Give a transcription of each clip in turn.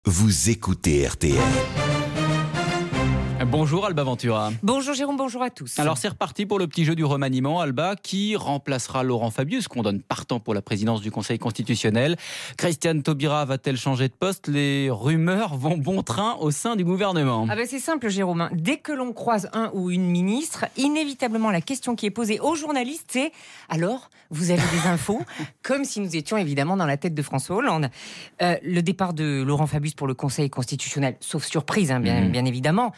Vous écoutez RTL. Bonjour Alba Ventura. Bonjour Jérôme, bonjour à tous. Alors c'est reparti pour le petit jeu du remaniement. Alba, qui remplacera Laurent Fabius, qu'on donne partant pour la présidence du Conseil constitutionnel. Christiane Taubira va-t-elle changer de poste? Les rumeurs vont bon train au sein du gouvernement. C'est simple Jérôme, dès que l'on croise un ou une ministre, inévitablement la question qui est posée aux journalistes c'est « Alors, vous avez des infos ?» Comme si nous étions évidemment dans la tête de François Hollande. Le départ de Laurent Fabius pour le Conseil constitutionnel, sauf surprise bien évidemment,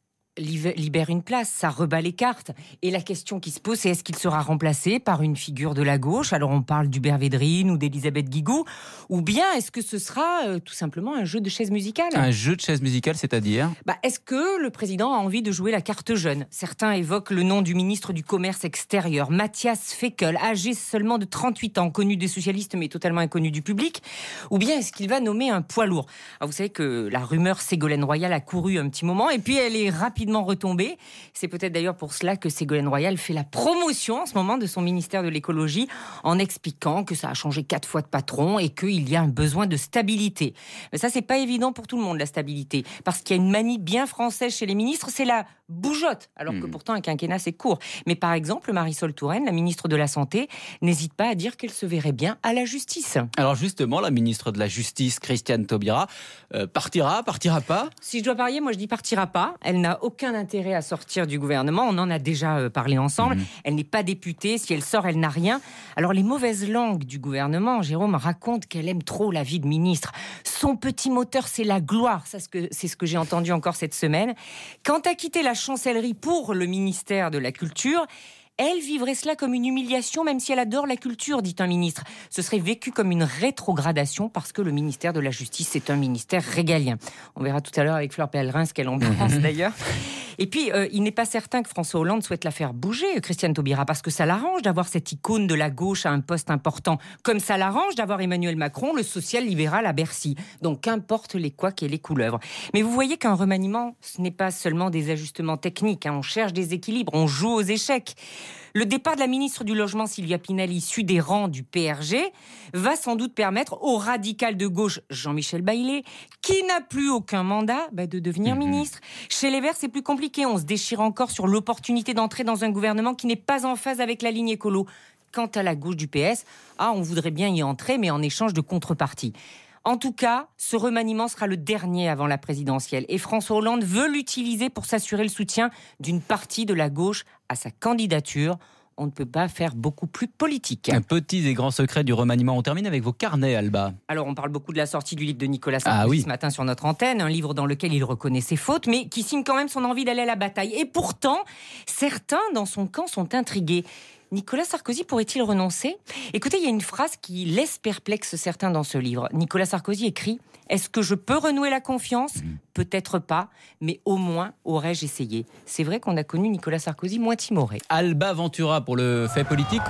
libère une place, ça rebat les cartes. Et la question qui se pose, c'est est-ce qu'il sera remplacé par une figure de la gauche? Alors on parle d'Hubert Védrine ou d'Elisabeth Guigou, ou bien est-ce que ce sera tout simplement un jeu de chaises musicales? Un jeu de chaises musicales, c'est-à-dire? Est-ce que le président a envie de jouer la carte jeune? Certains évoquent le nom du ministre du Commerce extérieur, Matthias Fekl, âgé seulement de 38 ans, connu des socialistes mais totalement inconnu du public. Ou bien est-ce qu'il va nommer un poids lourd? Alors vous savez que la rumeur Ségolène Royal a couru un petit moment et puis elle est rapidement retombée. C'est peut-être d'ailleurs pour cela que Ségolène Royal fait la promotion en ce moment de son ministère de l'écologie en expliquant que ça a changé 4 fois de patron et qu'il y a un besoin de stabilité. Mais ça, c'est pas évident pour tout le monde, la stabilité. Parce qu'il y a une manie bien française chez les ministres, c'est la bougeotte. Alors que pourtant, un quinquennat, c'est court. Mais par exemple, Marisol Touraine, la ministre de la Santé, n'hésite pas à dire qu'elle se verrait bien à la justice. Alors justement, la ministre de la Justice, Christiane Taubira, partira pas? Si je dois parier, moi je dis partira pas. Elle n'a aucun intérêt à sortir du gouvernement. On en a déjà parlé ensemble. Elle n'est pas députée. Si elle sort, elle n'a rien. Alors les mauvaises langues du gouvernement, Jérôme, raconte qu'elle aime trop la vie de ministre. Son petit moteur, c'est la gloire. C'est ce que j'ai entendu encore cette semaine. Quand a quitté la chancellerie pour le ministère de la Culture, elle vivrait cela comme une humiliation, même si elle adore la culture, dit un ministre. Ce serait vécu comme une rétrogradation parce que le ministère de la Justice, c'est un ministère régalien. On verra tout à l'heure avec Fleur Pellerin ce qu'elle en pense d'ailleurs. Et puis, il n'est pas certain que François Hollande souhaite la faire bouger, Christiane Taubira, parce que ça l'arrange d'avoir cette icône de la gauche à un poste important, comme ça l'arrange d'avoir Emmanuel Macron, le social-libéral à Bercy. Donc, qu'importe les couacs et les couleuvres. Mais vous voyez qu'un remaniement, ce n'est pas seulement des ajustements techniques. On cherche des équilibres, on joue aux échecs. Le départ de la ministre du Logement, Sylvia Pinel, issue des rangs du PRG, va sans doute permettre au radical de gauche, Jean-Michel Bailey, qui n'a plus aucun mandat, de devenir ministre. Chez les Verts, c'est plus compliqué. On se déchire encore sur l'opportunité d'entrer dans un gouvernement qui n'est pas en phase avec la ligne écolo. Quant à la gauche du PS, on voudrait bien y entrer, mais en échange de contrepartie. En tout cas, ce remaniement sera le dernier avant la présidentielle. Et François Hollande veut l'utiliser pour s'assurer le soutien d'une partie de la gauche à sa candidature. On ne peut pas faire beaucoup plus politique. Un petit et grand secret du remaniement. On termine avec vos carnets, Alba. Alors, on parle beaucoup de la sortie du livre de Nicolas Sarkozy ce matin sur notre antenne. Un livre dans lequel il reconnaît ses fautes, mais qui signe quand même son envie d'aller à la bataille. Et pourtant, certains dans son camp sont intrigués. Nicolas Sarkozy pourrait-il renoncer? Écoutez, il y a une phrase qui laisse perplexe certains dans ce livre. Nicolas Sarkozy écrit « Est-ce que je peux renouer la confiance ? Peut-être pas, mais au moins aurais-je essayé ». C'est vrai qu'on a connu Nicolas Sarkozy moins timoré. Alba Ventura pour le fait politique.